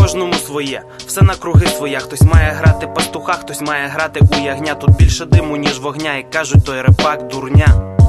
Кожному своє, все на круги своя. Хтось має грати пастуха, хтось має грати у ягня. Тут більше диму, ніж вогня, і кажуть, той репак дурня.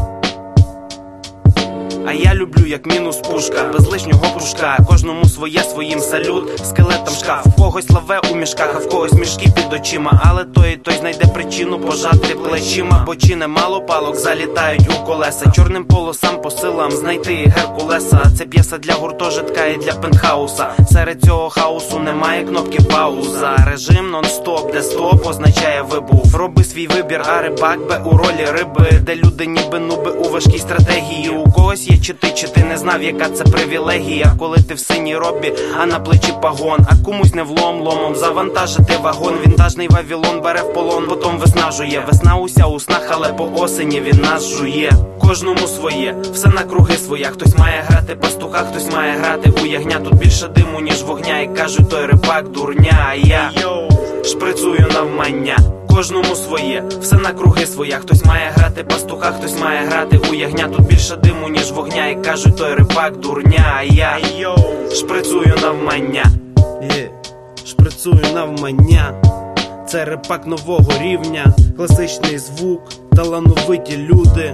А я люблю, як мінус пушка, без лишнього кружка. Кожному своє, своїм салют, скелетом шкаф. В когось лаве у мішках, а в когось мішки під очима. Але той знайде причину пожати плечима. Бо чи немало палок залітають у колеса. Чорним полосам по силам знайти Геркулеса. Це п'єса для гуртожитка і для пентхауса. Серед цього хаосу немає кнопки пауза. Режим нон-стоп, де стоп означає вибух. Роби свій вибір, а рибак бе у ролі риби, де люди ніби нуби у важкій стратегії. У когось є чи ти не знав, яка це привілегія, коли ти в синій робі, а на плечі пагон. А комусь не влом ломом завантажити вагон. Вінтажний Вавилон бере в полон, потом виснажує. Весна уся у снах, але по осені він нас жує. Кожному своє, все на круги своя. Хтось має грати пастуха, хтось має грати у ягня. Тут більше диму, ніж вогня, і кажуть, той рибак дурня. А я шприцую навмання. Кожному своє, все на круги своя. Хтось має грати пастуха, хтось має грати у ягня. Тут більше диму, ніж вогня, і кажуть, той рибак дурня. А я шприцую навмання. Шприцую навмання. Це репак нового рівня, класичний звук, талановиті люди.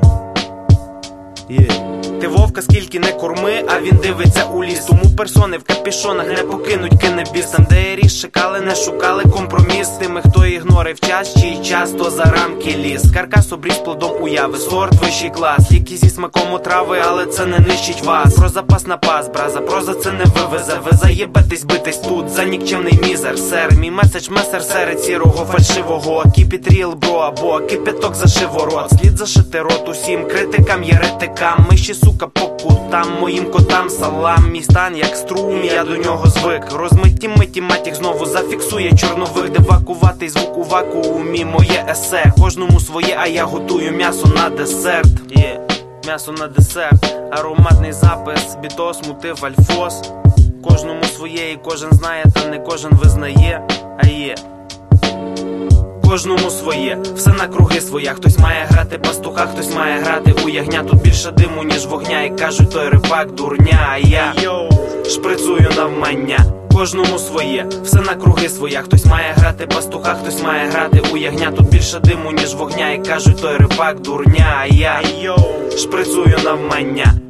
Ти вовка скільки не корми, а він дивиться у ліс. Тому персони в капішонах не покинуть кинебіс. Там, де ріс шикали, не шукали компроміс. Тими, хто ігнорив час, чий часто за рамки ліз. Каркас обріз плодом уяви, сорт вищий клас. Ліки зі смаком отрави, але це не нищить вас. Про запас на пас, браза, проза це не вивезе. Ви заєбетесь битись тут, за нікчемний мізер. Сер, мій меседж месер серед сірого фальшивого. Keep it real, бро, або кипяток за шиворот. Слід зашити рот усім критикам, єретикам. Ми ще сука по кутам, моїм котам салам. Мій стан як струм, я до нього звик. Розмиті миті матіх знову зафіксує чорновик. Девакуватий звук у вакуумі, моє есе. Кожному своє, а я готую м'ясо на десерт. М'ясо на десерт, ароматний запис, бітос, мотив, альфос. Кожному своє, і кожен знає, та не кожен визнає. А є кожному своє, все на круги своя. Хтось має грати пастуха, хтось має грати у ягня. Тут більше диму, ніж вогня, і кажуть, той рибак дурня. А я шприцую навмання. Кожному своє, все на круги своя. Хтось має грати пастуха, хтось має грати у ягня. Тут більше диму, ніж вогня, і кажуть, той рибак дурня. А я шприцую навмання.